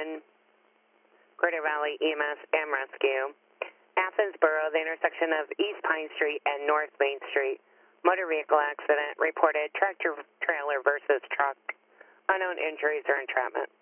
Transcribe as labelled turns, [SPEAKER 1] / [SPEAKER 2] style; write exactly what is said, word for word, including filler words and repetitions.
[SPEAKER 1] one, Greater Valley E M S and Rescue. Athens Borough, the intersection of East Pine Street and North Main Street. Motor vehicle accident reported tractor trailer versus truck. Unknown injuries or entrapment.